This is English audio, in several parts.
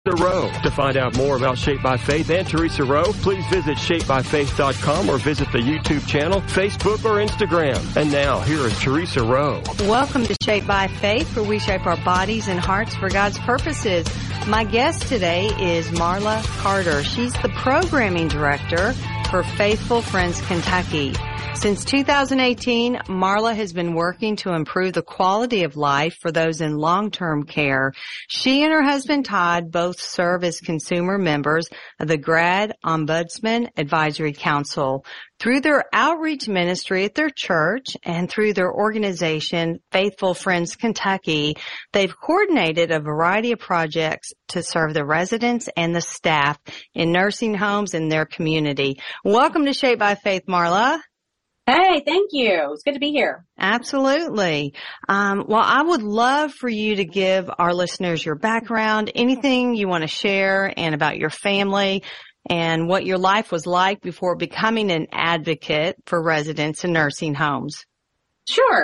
Rowe. To find out more about Shaped by Faith and Teresa Rowe, please visit shapedbyfaith.com or visit the YouTube channel, Facebook, or Instagram. And now, here is Teresa Rowe. Welcome to Shaped by Faith, where we shape our bodies and hearts for God's purposes. My guest today is Marla Carter. She's the programming director for Faithful Friends Kentucky. Since 2018, Marla has been working to improve the quality of life for those in long-term care. She and her husband Todd both serve as consumer members of the GRAD Ombudsman Advisory Council. Through their outreach ministry at their church and through their organization, Faithful Friends Kentucky, they've coordinated a variety of projects to serve the residents and the staff in nursing homes in their community. Welcome to Shaped by Faith, Marla. Hey, thank you. It's good to be here. Absolutely. Well, I would love for you to give our listeners your background, anything you want to share, and about your family and what your life was like before becoming an advocate for residents in nursing homes. Sure.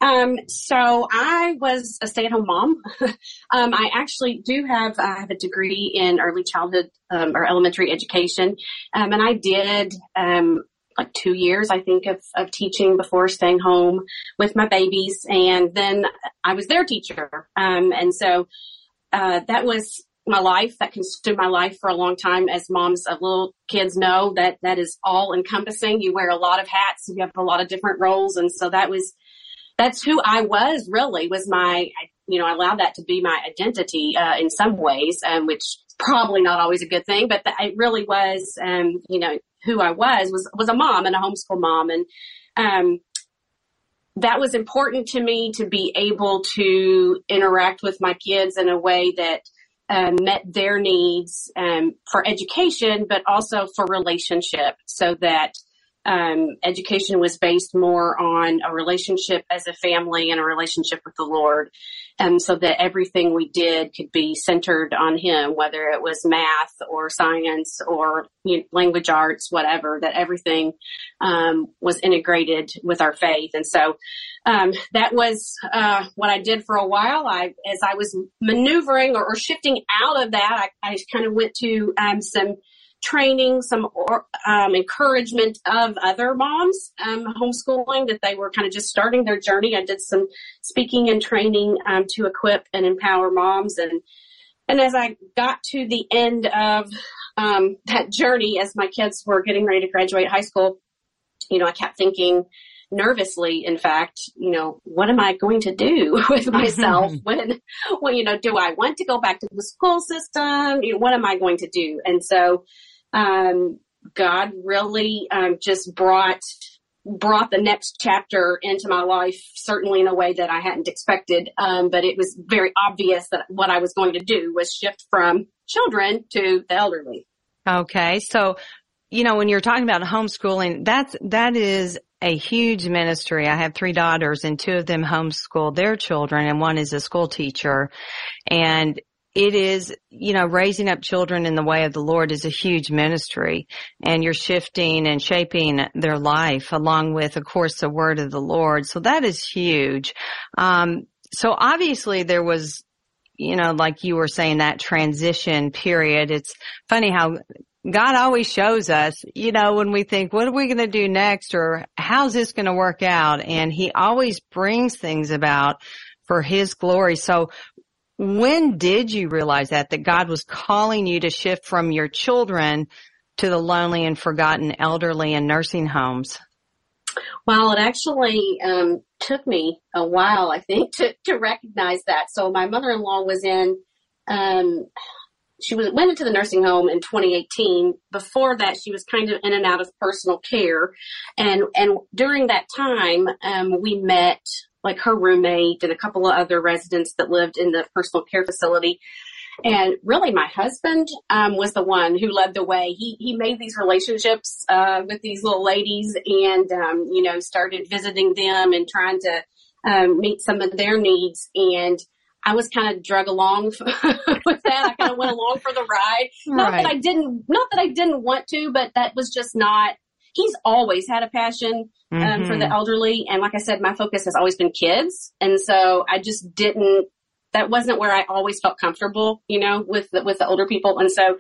So I was a stay-at-home mom. I actually do have a degree in early childhood or elementary education, and I did like 2 years, I think, of teaching before staying home with my babies. And then I was their teacher. And so, that was my life. That consumed my life for a long time. As moms of little kids know, that is all encompassing. You wear a lot of hats. You have a lot of different roles. And so that's who I was, really, was I allowed that to be my identity, in some ways, which is probably not always a good thing, but it really was, who I was a mom and a homeschool mom. And, that was important to me, to be able to interact with my kids in a way that, met their needs, for education, but also for relationship, so that, education was based more on a relationship as a family and a relationship with the Lord. So that everything we did could be centered on Him, whether it was math or science or language arts, whatever, that everything, was integrated with our faith. And so, that was, what I did for a while. As I was maneuvering or shifting out of that, I kind of went to, some training, some encouragement of other moms, homeschooling, that they were kind of just starting their journey. I did some speaking and training to equip and empower moms. And as I got to the end of that journey, as my kids were getting ready to graduate high school, I kept thinking nervously, in fact, what am I going to do with myself when do I want to go back to the school system? What am I going to do? And so, God really, just brought the next chapter into my life, certainly in a way that I hadn't expected. But it was very obvious that what I was going to do was shift from children to the elderly. Okay. So, when you're talking about homeschooling, that is a huge ministry. I have 3 daughters, and 2 of them homeschool their children, and 1 is a school teacher. And it is, raising up children in the way of the Lord is a huge ministry, and you're shifting and shaping their life along with, of course, the word of the Lord. So that is huge. So obviously there was, like you were saying, that transition period. It's funny how God always shows us, when we think, what are we going to do next, or how's this going to work out? And He always brings things about for His glory. So when did you realize that God was calling you to shift from your children to the lonely and forgotten elderly in nursing homes? Well, it actually took me a while, I think, to recognize that. So my mother-in-law was went into the nursing home in 2018. Before that, she was kind of in and out of personal care. And during that time, we met like her roommate and a couple of other residents that lived in the personal care facility. And really my husband, was the one who led the way. He made these relationships, with these little ladies and, started visiting them and trying to, meet some of their needs. And I was kind of drug along with that. I kind of went along for the ride. Not that I didn't want to, but that was just not, he's always had a passion, for the elderly. And like I said, my focus has always been kids. And so I just didn't that wasn't where I always felt comfortable, with the older people. And so,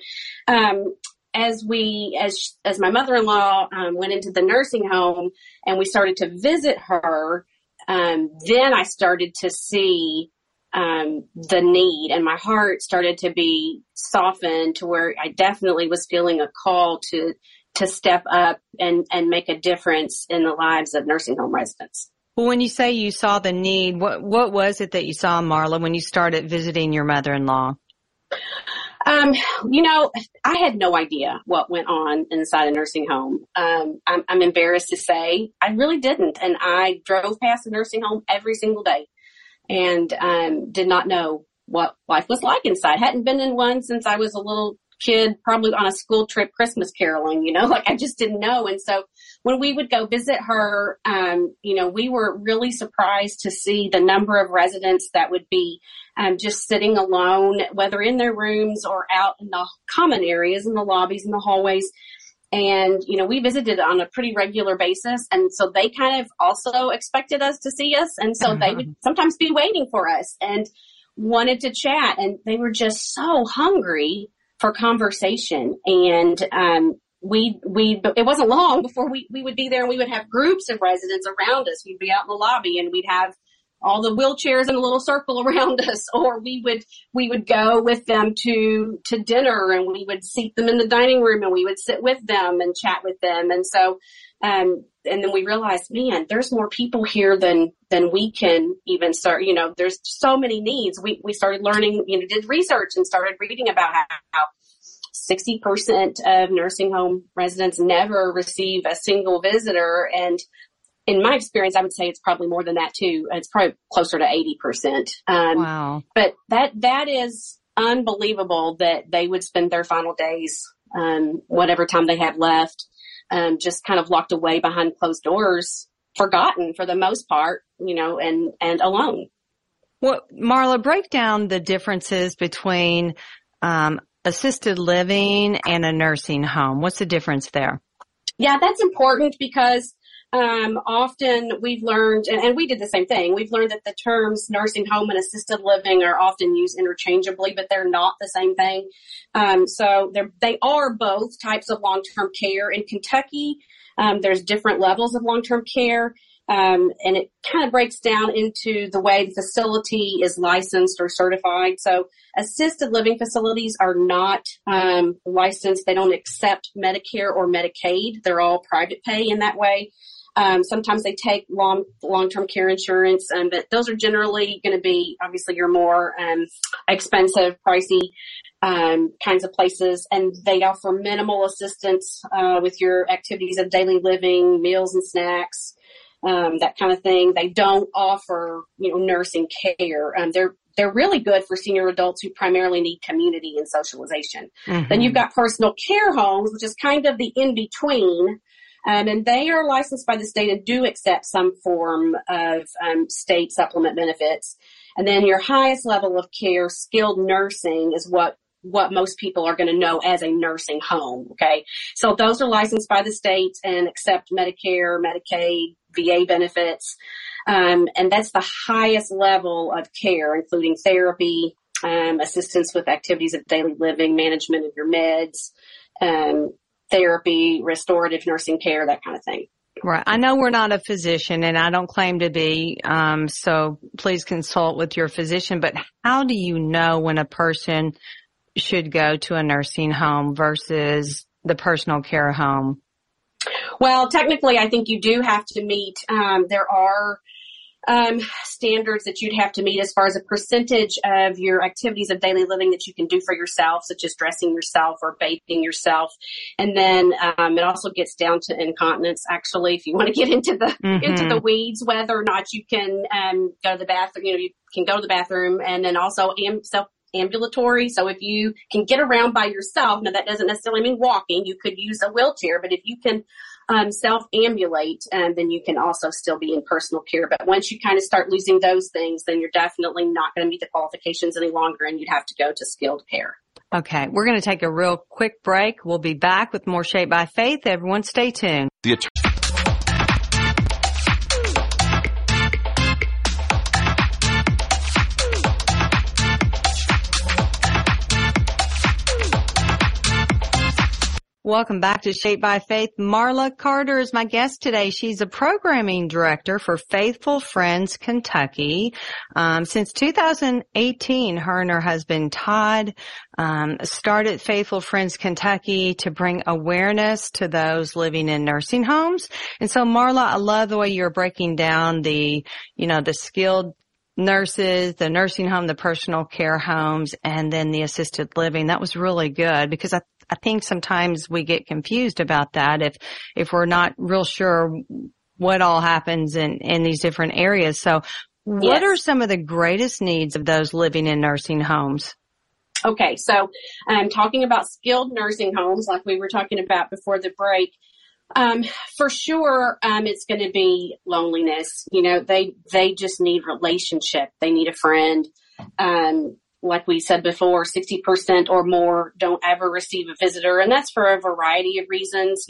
as my mother-in-law, went into the nursing home and we started to visit her, then I started to see, the need, and my heart started to be softened to where I definitely was feeling a call to step up and make a difference in the lives of nursing home residents. Well, when you say you saw the need, what was it that you saw, Marla, when you started visiting your mother-in-law? I had no idea what went on inside a nursing home. I'm embarrassed to say I really didn't. And I drove past the nursing home every single day and did not know what life was like inside. Hadn't been in one since I was a little kid, probably on a school trip, Christmas caroling, I just didn't know. And so when we would go visit her, we were really surprised to see the number of residents that would be just sitting alone, whether in their rooms or out in the common areas, in the lobbies, in the hallways. And, we visited on a pretty regular basis. And so they kind of also expected us to see us. And so they would sometimes be waiting for us and wanted to chat. And they were just so hungry for conversation. And, it wasn't long before we would be there and we would have groups of residents around us. We'd be out in the lobby and we'd have all the wheelchairs in a little circle around us, or we would go with them to dinner and we would seat them in the dining room and we would sit with them and chat with them. And so, and then we realized, man, there's more people here than we can even start, there's so many needs. We started learning, did research and started reading about how 60% of nursing home residents never receive a single visitor. And in my experience, I would say it's probably more than that too. It's probably closer to 80%. Wow. But that is unbelievable that they would spend their final days, whatever time they have left, just kind of locked away behind closed doors, forgotten for the most part, and alone. Well, Marla, break down the differences between, assisted living and a nursing home. What's the difference there? Yeah, that's important because often we've learned, and we did the same thing, we've learned that the terms nursing home and assisted living are often used interchangeably, but they're not the same thing. So they are both types of long-term care. In Kentucky, there's different levels of long-term care. And it kind of breaks down into the way the facility is licensed or certified. So assisted living facilities are not licensed. They don't accept Medicare or Medicaid. They're all private pay in that way. Sometimes they take long-term care insurance, but those are generally going to be obviously your more expensive, pricey kinds of places, and they offer minimal assistance with your activities of daily living, meals and snacks. That kind of thing. They don't offer, nursing care. They're really good for senior adults who primarily need community and socialization. Mm-hmm. Then you've got personal care homes, which is kind of the in-between. And they are licensed by the state and do accept some form of state supplement benefits. And then your highest level of care, skilled nursing, is what most people are going to know as a nursing home. Okay. So those are licensed by the state and accept Medicare, Medicaid, VA benefits. And that's the highest level of care, including therapy, assistance with activities of daily living, management of your meds, therapy, restorative nursing care, that kind of thing. Right. I know we're not a physician and I don't claim to be, so please consult with your physician, but how do you know when a person should go to a nursing home versus the personal care home? Well, technically, I think you do have to meet, there are standards that you'd have to meet as far as a percentage of your activities of daily living that you can do for yourself, such as dressing yourself or bathing yourself. And then it also gets down to incontinence, actually, if you want to get into the weeds, whether or not you can go to the bathroom. You can go to the bathroom, and then also self-ambulatory. So if you can get around by yourself, now that doesn't necessarily mean walking. You could use a wheelchair, but if you can self-ambulate, then you can also still be in personal care. But once you kind of start losing those things, then you're definitely not going to meet the qualifications any longer, and you'd have to go to skilled care. Okay, we're going to take a real quick break. We'll be back with more Shaped by Faith. Everyone stay tuned. Welcome back to Shaped by Faith. Marla Carter is my guest today. She's a programming director for Faithful Friends Kentucky. Since 2018, her and her husband Todd started Faithful Friends Kentucky to bring awareness to those living in nursing homes. And so, Marla, I love the way you're breaking down the skilled nurses, the nursing home, the personal care homes, and then the assisted living. That was really good because I think sometimes we get confused about that if we're not real sure what all happens in these different areas. So what are some of the greatest needs of those living in nursing homes? Okay, so I'm talking about skilled nursing homes like we were talking about before the break. For sure, it's going to be loneliness. They just need relationship. They need a friend. Like we said before, 60% or more don't ever receive a visitor. And that's for a variety of reasons.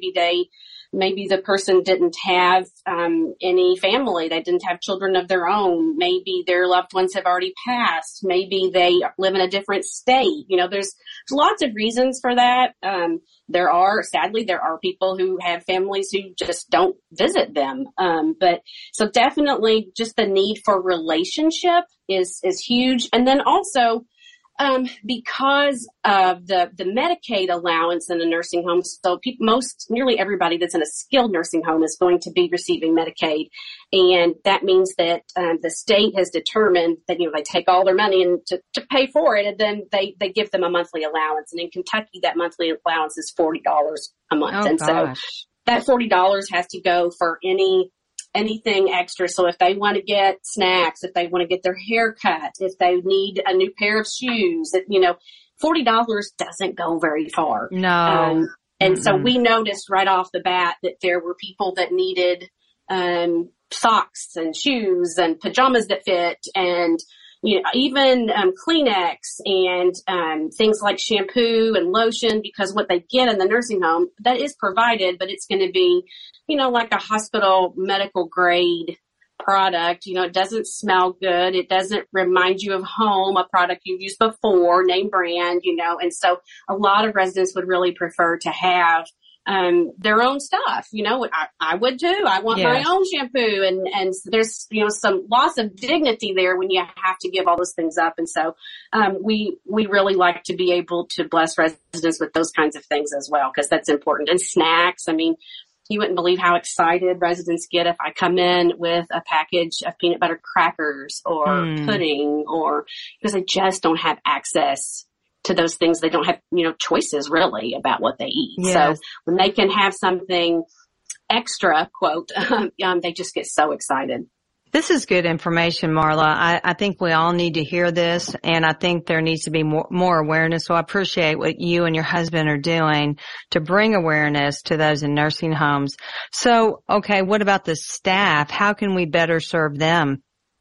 Maybe the person didn't have, any family. They didn't have children of their own. Maybe their loved ones have already passed. Maybe they live in a different state. There's lots of reasons for that. Sadly, there are people who have families who just don't visit them. But so definitely just the need for relationship is huge. And then also, because of the Medicaid allowance in a nursing home, so nearly everybody that's in a skilled nursing home is going to be receiving Medicaid, and that means that the state has determined that they take all their money and to pay for it, and then they give them a monthly allowance. And in Kentucky, that monthly allowance is $40 a month, so that $40 has to go for anything extra. So if they want to get snacks, if they want to get their hair cut, if they need a new pair of shoes, $40 doesn't go very far. No. And so we noticed right off the bat that there were people that needed, socks and shoes and pajamas that fit and, even, Kleenex and, things like shampoo and lotion, because what they get in the nursing home, that is provided, but it's going to be, like a hospital medical grade product. It doesn't smell good. It doesn't remind you of home, a product you've used before, name brand, and so a lot of residents would really prefer to have their own stuff. I would too. I want my own shampoo, and there's, some loss of dignity there when you have to give all those things up. And so, we really like to be able to bless residents with those kinds of things as well, because that's important. And snacks. I mean, you wouldn't believe how excited residents get if I come in with a package of peanut butter crackers or pudding, or because they just don't have access to those things. They don't have, choices really about what they eat. Yes. So when they can have something extra, quote, they just get so excited. This is good information, Marla. I think we all need to hear this, and I think there needs to be more awareness. So I appreciate what you and your husband are doing to bring awareness to those in nursing homes. So, okay, what about the staff? How can we better serve them?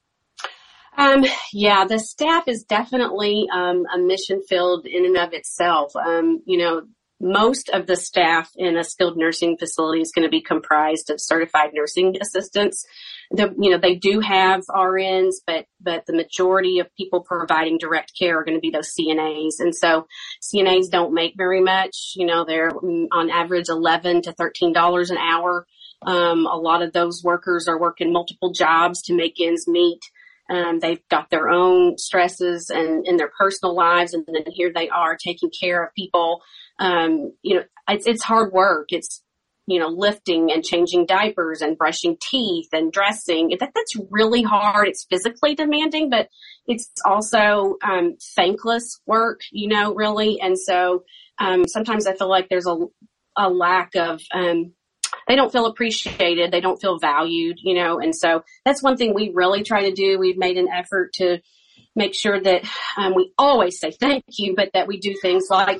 The staff is definitely a mission field in and of itself. Most of the staff in a skilled nursing facility is going to be comprised of certified nursing assistants. They do have RNs, but the majority of people providing direct care are going to be those CNAs. And so CNAs don't make very much. They're on average $11 to $13 an hour. A lot of those workers are working multiple jobs to make ends meet. They've got their own stresses and in their personal lives, and then here they are taking care of people. It's hard work. It's, lifting and changing diapers and brushing teeth and dressing. That's really hard. It's physically demanding, but it's also, thankless work, really. And so, sometimes I feel like there's a lack of, they don't feel appreciated. They don't feel valued, and so that's one thing we really try to do. We've made an effort to make sure that, we always say thank you, but that we do things like,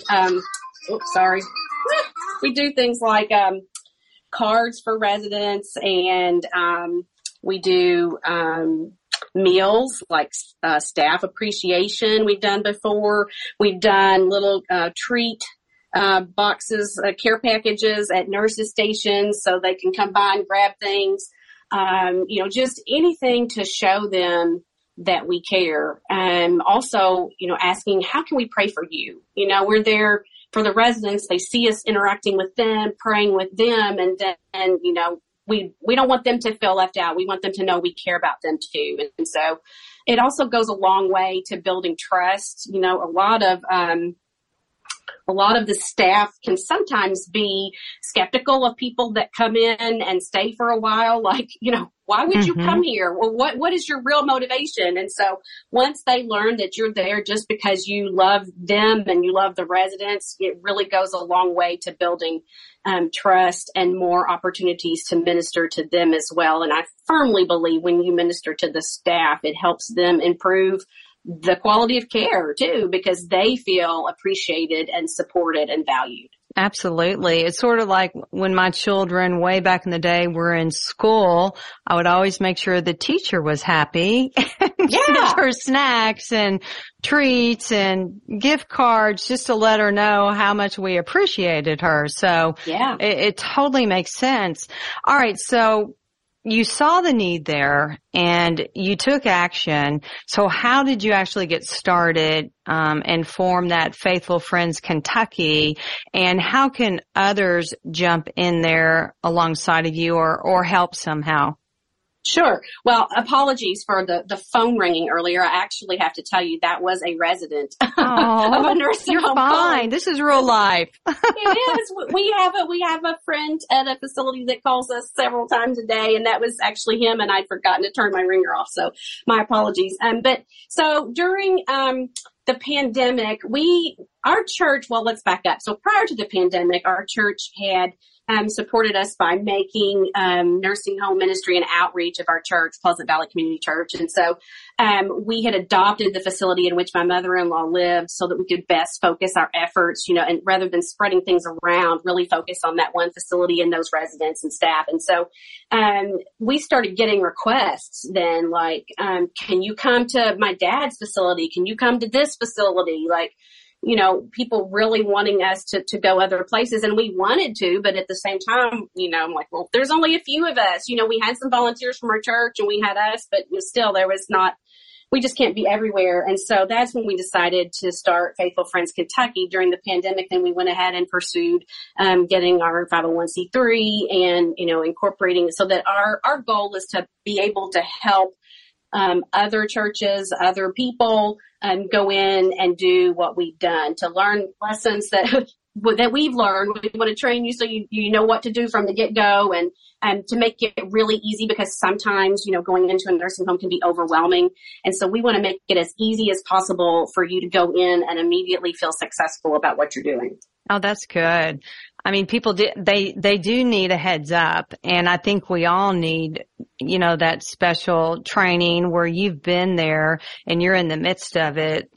we do things like, cards for residents, and, we do, meals like, staff appreciation we've done before. We've done little, treat, boxes, care packages at nurses' stations so they can come by and grab things. Just anything to show them that we care. Also, asking, how can we pray for you? We're there for the residents, they see us interacting with them, praying with them, and then, you know, we don't want them to feel left out. We want them to know we care about them too. And so it also goes a long way to building trust. You know, a lot of the staff can sometimes be skeptical of people that come in and stay for a while. Like, you know, why would you come here? Well, what is your real motivation? And so once they learn that you're there just because you love them and you love the residents, it really goes a long way to building trust and more opportunities to minister to them as well. And I firmly believe when you minister to the staff, it helps them improve the quality of care too, because they feel appreciated and supported and valued. Absolutely. It's sort of like when my children way back in the day were in school, I would always make sure the teacher was happy and send her snacks and treats and gift cards just to let her know how much we appreciated her. So it totally makes sense. All right. So you saw the need there and you took action. So how did you actually get started and form that Faithful Friends Kentucky? And how can others jump in there alongside of you or help somehow? Sure. Well, apologies for the phone ringing earlier. I actually have to tell you that was a resident of a nursing you're home. Fine. Calling. This is real life. It is. We have a friend at a facility that calls us several times a day, and that was actually him. And I'd forgotten to turn my ringer off, so my apologies. But so during the pandemic, our church. Well, let's back up. So prior to the pandemic, our church had supported us by making nursing home ministry and outreach of our church, Pleasant Valley Community Church. And so we had adopted the facility in which my mother-in-law lived so that we could best focus our efforts, you know, and rather than spreading things around, really focus on that one facility and those residents and staff. And so we started getting requests then, like, can you come to my dad's facility? Can you come to this facility? Like, you know, people really wanting us to go other places, and we wanted to, but at the same time, you know, I'm like, well, there's only a few of us. You know, we had some volunteers from our church and we had us, but still there was not, we just can't be everywhere. And so that's when we decided to start Faithful Friends Kentucky during the pandemic. Then we went ahead and pursued getting our 501c3 and, you know, incorporating it so that our goal is to be able to help other churches, other people, go in and do what we've done, to learn lessons that we've learned. We want to train you so you know what to do from the get-go, and to make it really easy, because sometimes, you know, going into a nursing home can be overwhelming. And so we want to make it as easy as possible for you to go in and immediately feel successful about what you're doing. Oh, that's good. I mean, people they do need a heads up, and I think we all need, you know, that special training where you've been there and you're in the midst of it.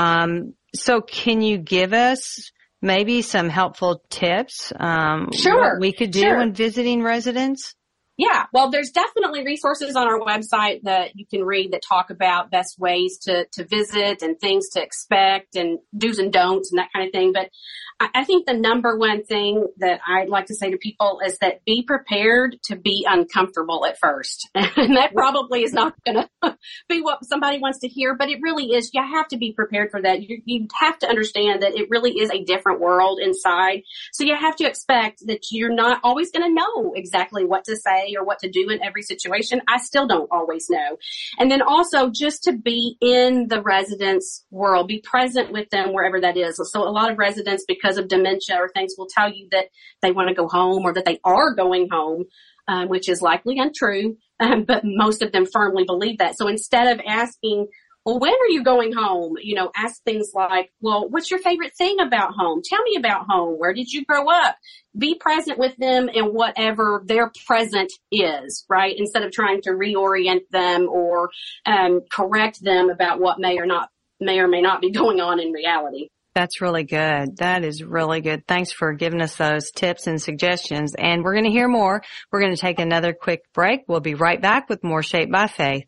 So can you give us maybe some helpful tips? What we could do when visiting residents? Yeah, well, there's definitely resources on our website that you can read that talk about best ways to visit and things to expect and do's and don'ts and that kind of thing. But I think the number one thing that I'd like to say to people is that be prepared to be uncomfortable at first. And that probably is not going to be what somebody wants to hear, but it really is. You have to be prepared for that. You have to understand that it really is a different world inside. So you have to expect that you're not always going to know exactly what to say or what to do in every situation. I still don't always know. And then also just to be in the residents' world, be present with them wherever that is. So a lot of residents, because of dementia or things, will tell you that they want to go home or that they are going home, which is likely untrue. But most of them firmly believe that. So instead of asking, well, when are you going home? You know, ask things like, well, what's your favorite thing about home? Tell me about home. Where did you grow up? Be present with them in whatever their present is, right? Instead of trying to reorient them or correct them about what may or may not be going on in reality. That's really good. That is really good. Thanks for giving us those tips and suggestions. And we're going to hear more. We're going to take another quick break. We'll be right back with more Shaped by Faith.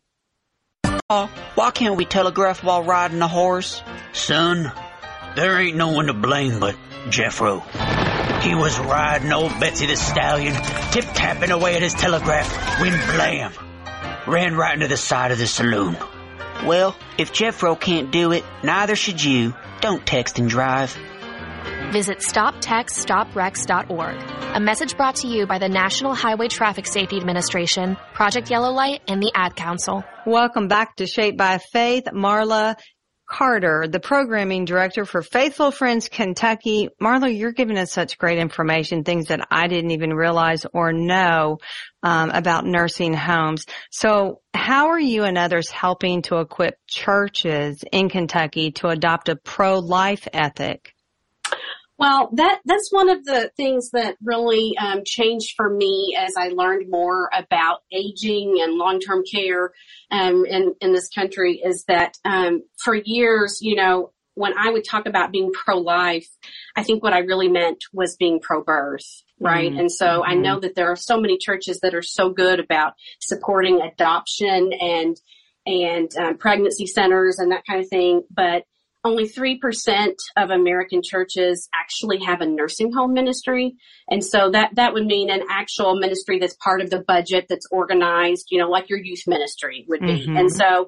Why can't we telegraph while riding a horse? Son, there ain't no one to blame but Jeffro. He was riding old Betsy the Stallion, tip-tapping away at his telegraph, when blam, ran right into the side of the saloon. Well, if Jeffro can't do it, neither should you. Don't text and drive. visit stoptextsstopwrecks.org. A message brought to you by the National Highway Traffic Safety Administration, Project Yellow Light, and the Ad Council. Welcome back to Shaped by Faith. Marla Carter, the programming director for Faithful Friends Kentucky. Marla, you're giving us such great information, things that I didn't even realize or know about nursing homes. So how are you and others helping to equip churches in Kentucky to adopt a pro-life ethic? Well, that's one of the things that really changed for me as I learned more about aging and long-term care in this country is that for years, when I would talk about being pro-life, I think what I really meant was being pro-birth, right? Mm-hmm. And so I know that there are so many churches that are so good about supporting adoption and pregnancy centers and that kind of thing, but only 3% of American churches actually have a nursing home ministry. And so that would mean an actual ministry that's part of the budget, that's organized, like your youth ministry would be. Mm-hmm. And so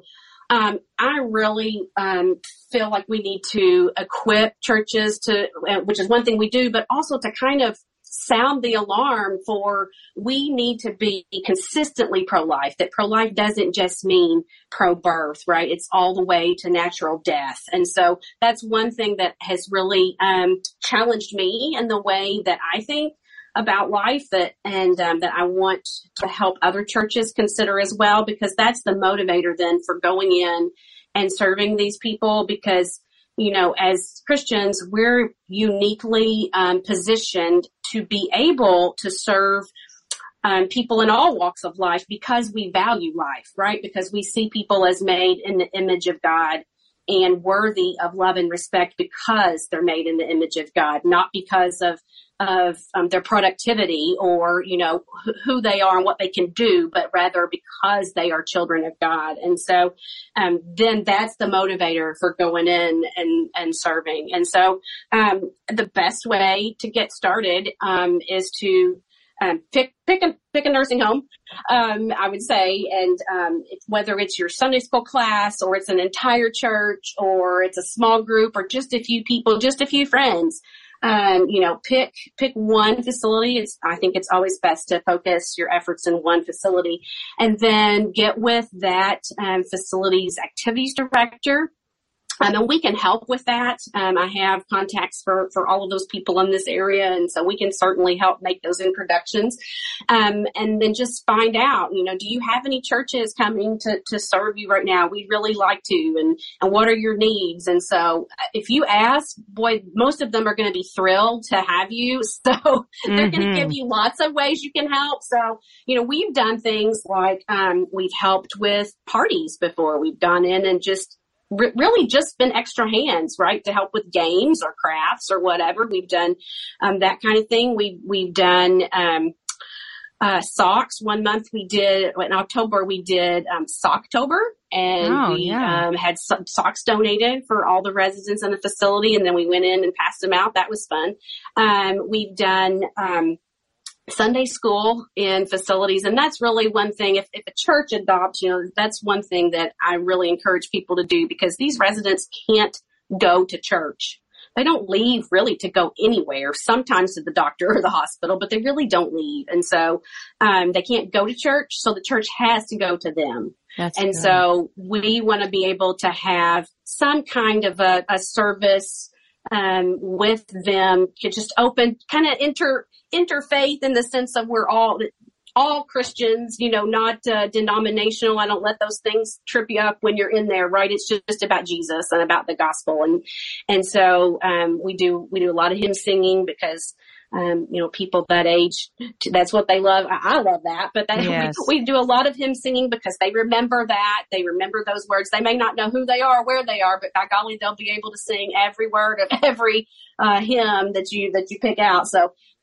I really feel like we need to equip churches which is one thing we do, but also to kind of sound the alarm for we need to be consistently pro-life, that pro-life doesn't just mean pro-birth, right? It's all the way to natural death. And so that's one thing that has really challenged me in the way that I think about life that I want to help other churches consider as well, because that's the motivator then for going in and serving these people, because as Christians, we're uniquely positioned to be able to serve people in all walks of life because we value life, right? Because we see people as made in the image of God and worthy of love and respect because they're made in the image of God, not because of their productivity or, who they are and what they can do, but rather because they are children of God. And so, then that's the motivator for going in and serving. And so, the best way to get started, is to, pick a nursing home, I would say, and whether it's your Sunday school class or it's an entire church or it's a small group or just a few people, just a few friends, pick one facility. I think it's always best to focus your efforts in one facility, and then get with that facility's activities director. And we can help with that. I have contacts for all of those people in this area. And so we can certainly help make those introductions. And then just find out, do you have any churches coming to serve you right now? We'd really like to. And what are your needs? And so if you ask, boy, most of them are going to be thrilled to have you. So they're going to give you lots of ways you can help. So, we've done things like, we've helped with parties before. We've gone in and just really just been extra hands, right, to help with games or crafts or whatever. We've done that kind of thing. We've done socks. One month in October we did Socktober, and had some socks donated for all the residents in the facility, and then we went in and passed them out. That was fun. We've done Sunday school in facilities. And that's really one thing. If a church adopts, that's one thing that I really encourage people to do, because these residents can't go to church. They don't leave really to go anywhere, sometimes to the doctor or the hospital, but they really don't leave. And so, they can't go to church. So the church has to go to them. That's and good. So we want to be able to have some kind of a service, with them to just open, kind of interfaith in the sense of we're all Christians, not denominational. I don't let those things trip you up when you're in there, right? It's just about Jesus and about the gospel. And so, we do a lot of hymn singing because, people that age, that's what they love. I love that, but we do a lot of hymn singing because they remember that. They remember those words. They may not know who they are, where they are, but by golly, they'll be able to sing every word of every hymn that you pick out. So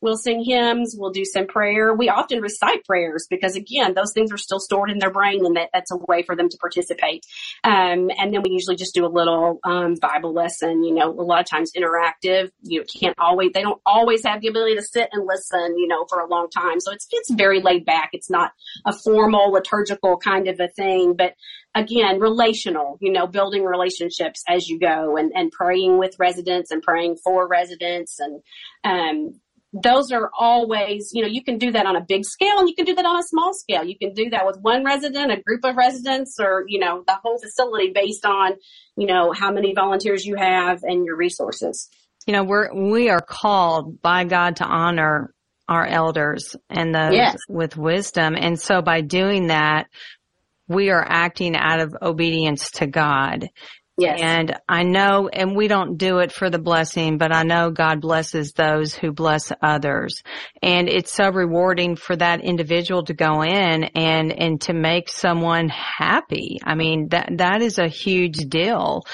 We'll sing hymns. We'll do some prayer. We often recite prayers because, again, those things are still stored in their brain, and that's a way for them to participate. And then we usually just do a little Bible lesson, a lot of times interactive. They don't always have the ability to sit and listen, for a long time. So it's very laid back. It's not a formal liturgical kind of a thing, but again, relational, building relationships as you go and praying with residents and praying for residents. And those are always, you can do that on a big scale and you can do that on a small scale. You can do that with one resident, a group of residents, or, the whole facility based on, how many volunteers you have and your resources. We are called by God to honor our elders and those with wisdom. And so by doing that, we are acting out of obedience to God. Yes. And I know, and we don't do it for the blessing, but I know God blesses those who bless others. And it's so rewarding for that individual to go in and to make someone happy. I mean, that is a huge deal.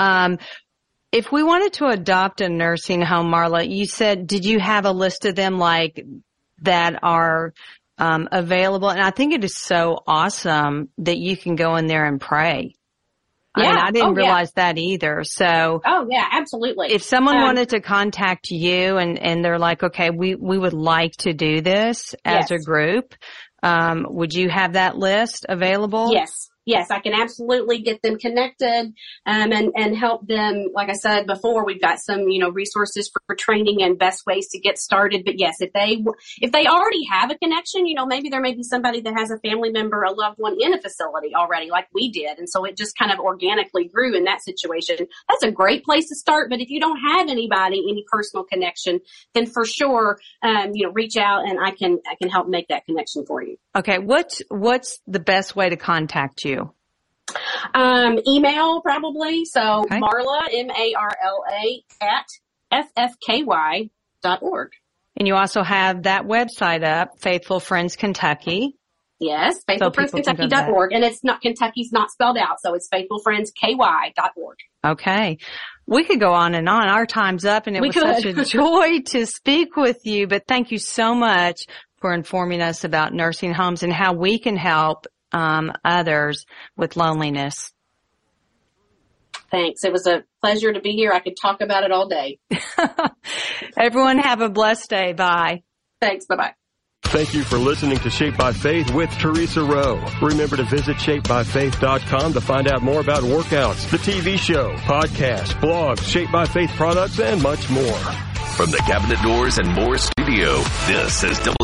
If we wanted to adopt a nursing home, Marla, you said, did you have a list of them that are available? And I think it is so awesome that you can go in there and pray. Yeah. I didn't realize that either. So. Oh yeah, absolutely. If someone wanted to contact you and they're like, okay, we would like to do this as a group, would you have that list available? Yes, I can absolutely get them connected, and help them. Like I said before, we've got some, resources for training and best ways to get started. But yes, if they already have a connection, maybe there may be somebody that has a family member, a loved one in a facility already, like we did. And so it just kind of organically grew in that situation. That's a great place to start. But if you don't have anybody, any personal connection, then for sure, reach out and I can help make that connection for you. Okay. What's the best way to contact you? Email probably. So okay. Marla, MARLA @ffky.org. And you also have that website up, Faithful Friends Kentucky. Yes, faithfulfriendskentucky.org. And it's not, Kentucky's not spelled out. So it's faithfulfriendsky.org. Okay. We could go on and on. Our time's up and it was such a joy to speak with you. But thank you so much for informing us about nursing homes and how we can help others with loneliness. Thanks. It was a pleasure to be here. I could talk about it all day. Everyone have a blessed day. Bye. Thanks. Bye-bye. Thank you for listening to Shaped by Faith with Teresa Rowe. Remember to visit ShapedByFaith.com to find out more about workouts, the TV show, podcasts, blogs, Shaped by Faith products, and much more. From the Cabinet Doors and More studio, this is